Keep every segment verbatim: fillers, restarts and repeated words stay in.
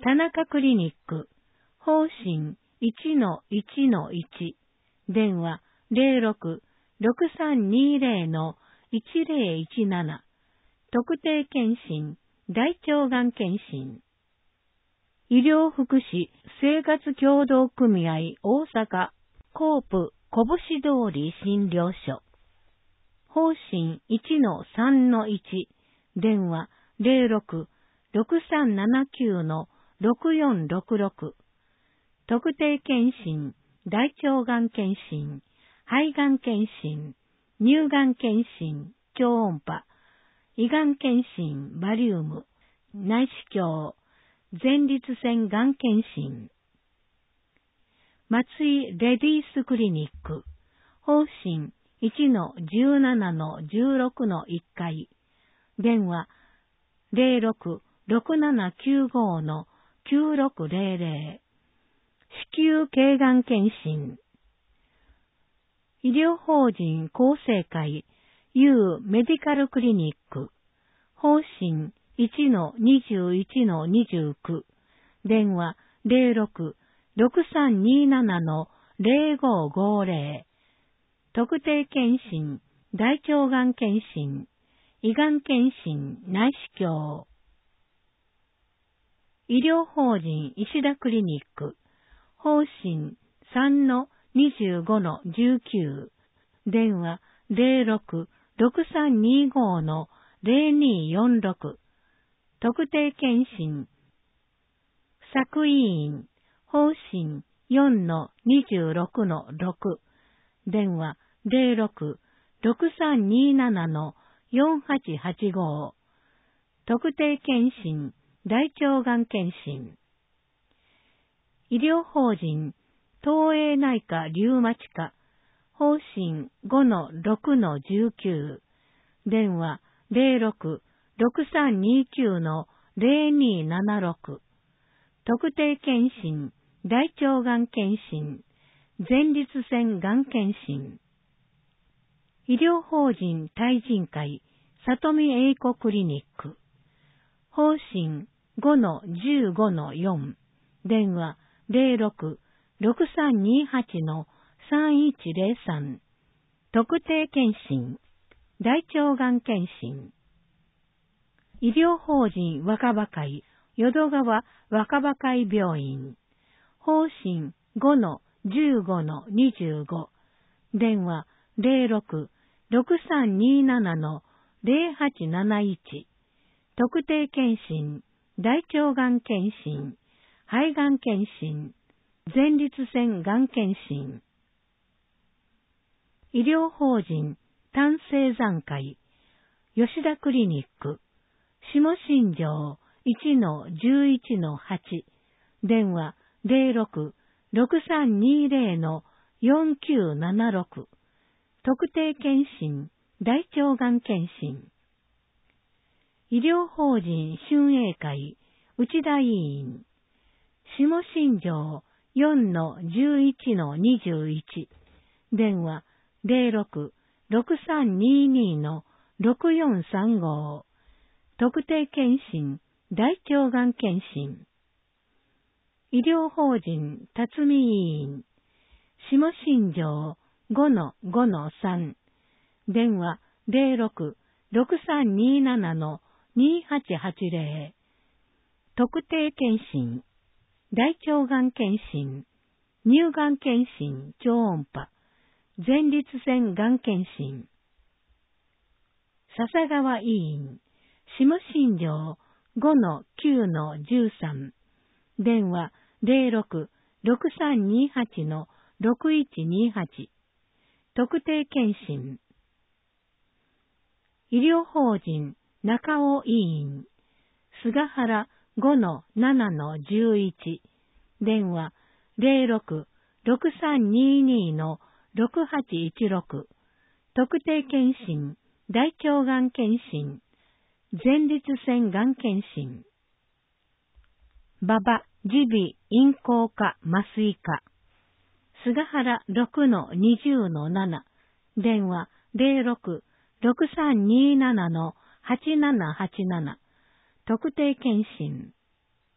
田中クリニック、方針 いちのいちのいち、電話 ゼロろく ろくさんにゼロ いちゼロいちなな、特定健診、大腸がん検診。医療福祉生活協同組合大阪コープ拳通り診療所。方針 いちのさんのいち、電話 ゼロろく ろくさんななきゅう ろくよんろくろく、特定健診、大腸がん検診、肺がん検診、乳がん検診、超音波、胃がん検診、バリウム、内視鏡、前立腺がん検診。松井レディースクリニック、方針 いちのじゅうななのじゅうろくのいっかい、電話 ゼロろく ろくななきゅうご きゅうろくゼロゼロ、子宮頸がん検診。医療法人厚生会 U メディカルクリニック、方針 いちのにじゅういちのにじゅうきゅう、電話 ゼロろく ろくさんになな ゼロごごゼロ、特定健診、大腸がん検診、胃がん検診、内視鏡。医療法人石田クリニック、方針 さんのにじゅうごのじゅうきゅう、電話 ゼロろく ろくさんにご ゼロによんろく、特定健診、作医院、方針 よんのにじゅうろくのろく、電話 ゼロろく ろくさんになな よんはちはちご、特定健診、大腸がん検診。医療法人東映内科リウマチ科、方針 ごのろくのじゅうきゅう、電話 ゼロろく ろくさんにきゅう ゼロにななろく、特定健診、大腸がん検診、前立腺がん検診。医療法人対人会里見英子クリニック、方針 ごのじゅうごのよん、電話 ゼロろく ろくさんにはち さんいちゼロさん、特定健診、大腸がん検診。医療法人若葉会淀川若葉会病院、方針 ごのじゅうごのにじゅうご、電話 ゼロろく ろくさんになな ゼロはちなないち、特定健診、大腸がん検診、肺がん検診、前立腺がん検診。医療法人単生産会吉田クリニック、下新庄 いちのじゅういちのはち、電話 ゼロろく ろくさんにゼロ よんきゅうななろく、特定健診、大腸がん検診。医療法人春英会内田医院、下新庄 よんのじゅういちのにじゅういち、電話 ゼロろく ろくさんにに ろくよんさんご、特定健診、大腸がん検診。医療法人辰巳医院、下新庄 ごのごのさん、電話 ゼロろく ろくさんになな にはちはちゼロ、特定健診、大腸がん検診、乳がん検診超音波、前立腺がん検診。笹川医院、下新庄 ごのきゅうのじゅうさん、電話 ゼロろく ろくさんにはち ろくいちにはち、特定健診。医療法人中尾医院、菅原 ごのななのじゅういち、電話 ゼロろく ろくさんにに ろくはちいちろく、特定健診、大腸がん検診、前立腺がん検診。馬場耳鼻咽喉科麻酔科、菅原 ろくのにじゅうのなな、電話 ゼロろく ろくさんになな はちななはちなな、特定健診。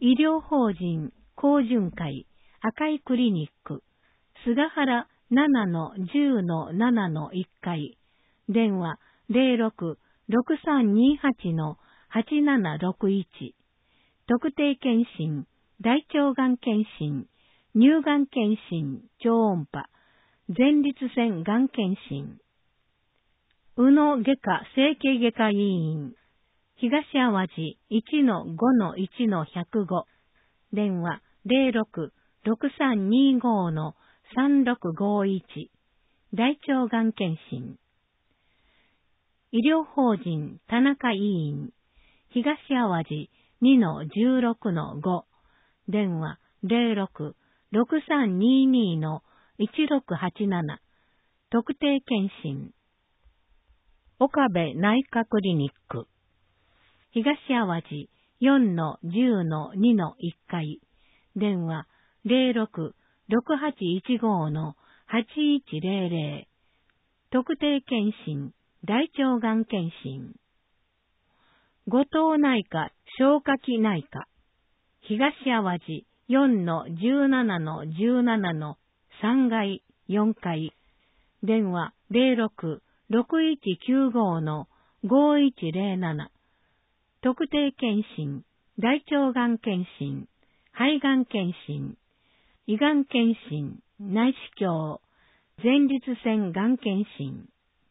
医療法人高巡会赤いクリニック菅原 ななのじゅうのななのいっかい電話 ゼロろく ろくさんにはち のはちななろくいち特定健診大腸がん検診乳がん検診超音波前立腺がん検診宇野外科整形外科医院東淡路 いちのごのいちのひゃくご 電話 ゼロろく ろくさんにご のさんろくごいち大腸がん検診医療法人田中医院東淡路 にのじゅうろくのご 電話 ゼロろく ろくさんにに のいちろくはちなな特定健診岡部内科クリニック東淡路 よんのじゅうのにのいっかい電話 ゼロろく ろくはちいちご のはちいちゼロゼロ特定健診大腸がん検診後藤内科消化器内科東淡路 よんのじゅうななのじゅうなな のさんがいよんかい電話 ゼロろく ろくいちきゅうご のごいちゼロなな特定健診大腸がん検診肺がん検診胃がん検診内視鏡前立腺がん検診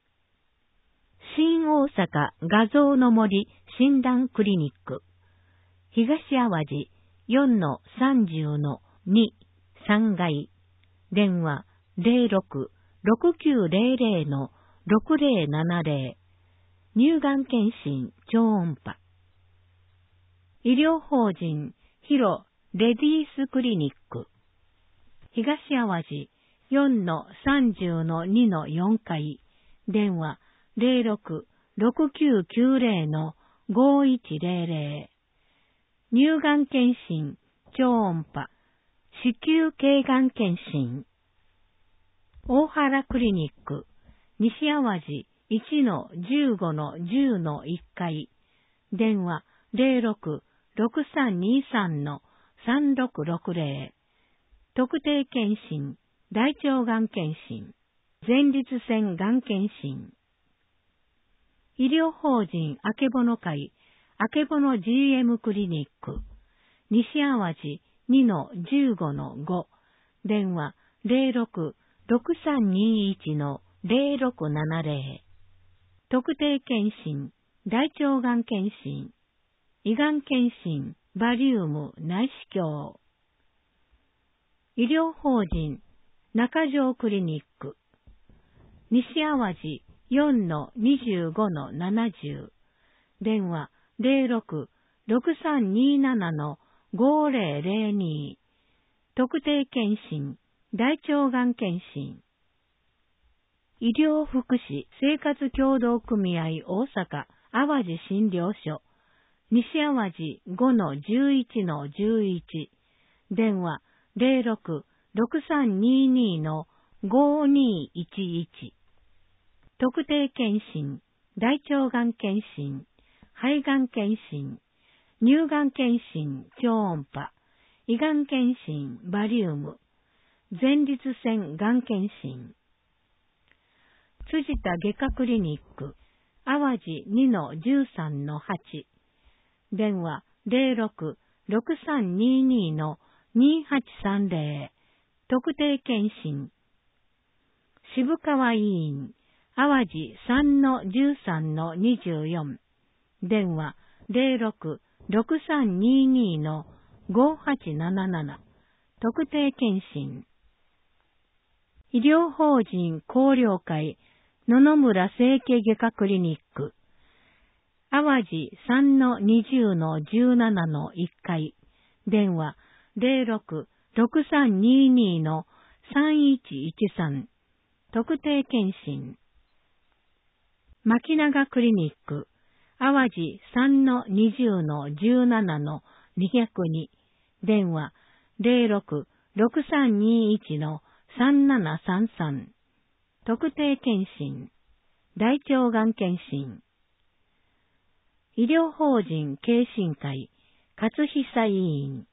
新大阪画像の森診断クリニック東淡路 よんのさんじゅうのに さんがい電話 ゼロろく ろくきゅうゼロゼロ のろくゼロななゼロ乳がん検診超音波医療法人ヒロレディースクリニック東淡路 よんのさんじゅうのにのよんかい電話 ゼロろく ろくきゅうきゅうゼロ のごいちゼロゼロ乳がん検診超音波子宮頸がん検診大原クリニック西淡路 いちのじゅうごのじゅうのいっかい電話 ゼロろく ろくさんにさん のさんろくろくゼロ特定健診大腸がん検診前立腺がん検診医療法人あけぼの会あけぼの ジーエム クリニック西淡路 にのじゅうごのご電話 ゼロろく ろくさんにいち のゼロろくななゼロ特定健診大腸がん検診胃がん検診バリウム内視鏡医療法人中条クリニック西淡路 よんのにじゅうごのななじゅう電話 ゼロろく ろくさんになな のごゼロゼロに特定健診大腸がん検診医療福祉生活協同組合大阪淡路診療所西淡路 ごのじゅういちのじゅういち電話 ゼロろく ろくさんにに のごにいちいち特定健診大腸がん検診肺がん検診乳がん検診超音波胃がん検診バリウム前立腺がん検診辻田外科クリニック淡路 にのじゅうさんのはち電話 ゼロろく ろくさんにに のにはちさんゼロ特定健診渋川医院淡路 さんのじゅうさんのにじゅうよん電話 ゼロろく ろくさんにに のごはちななな特定健診医療法人光陵会野々村整形外科クリニック淡路 さんのにじゅうのじゅうななのいっかい電話 ゼロろく ろくさんにに のさんいちいちさん特定健診牧永クリニック淡路 さんのにじゅうのじゅうななのにひゃくに電話 ゼロろく ろくさんにいち のさんななさんさん特定健診大腸がん検診医療法人慶診会勝久医院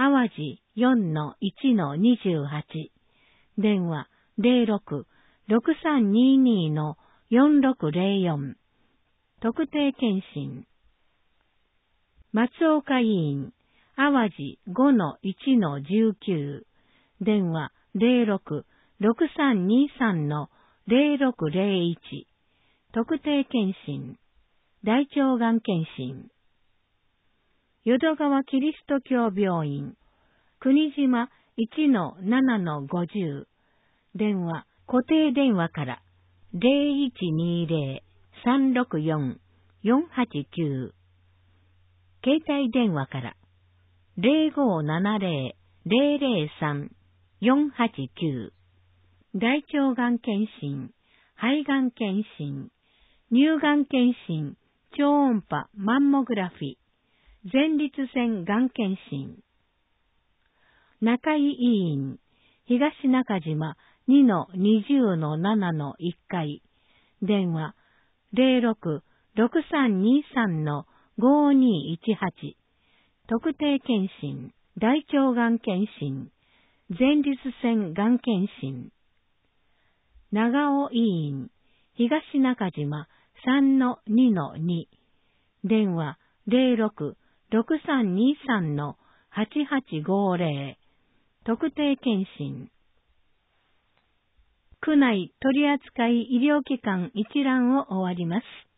淡路 よんのいちのにじゅうはち、電話 ゼロろく ろくさんにに のよんろくゼロよん、特定健診。松岡委員、淡路 ごのいちのじゅうきゅう、電話 ゼロろく ろくさんにさんのゼロろくゼロいち、特定健診。大腸がん検診。淀川キリスト教病院、国島 いちのななのごじゅう、電話、固定電話から、ゼロいちにゼロ さんろくよん よんはちきゅう、携帯電話から、ゼロごななゼロ ゼロゼロさん よんはちきゅう、大腸がん検診、肺がん検診、乳がん検診、超音波マンモグラフィ、前立腺がん検診。中井委員、東中島 にのにじゅうのななのいっかい、電話 ゼロろく ろくさんにさんのごにいちはち、特定検診、大腸がん検診、前立腺がん検診。長尾委員、東中島 さんのにのに、電話 ゼロろく ろくさんにさんのはちはちごゼロ、特定検診。区内取扱医療機関一覧を終わります。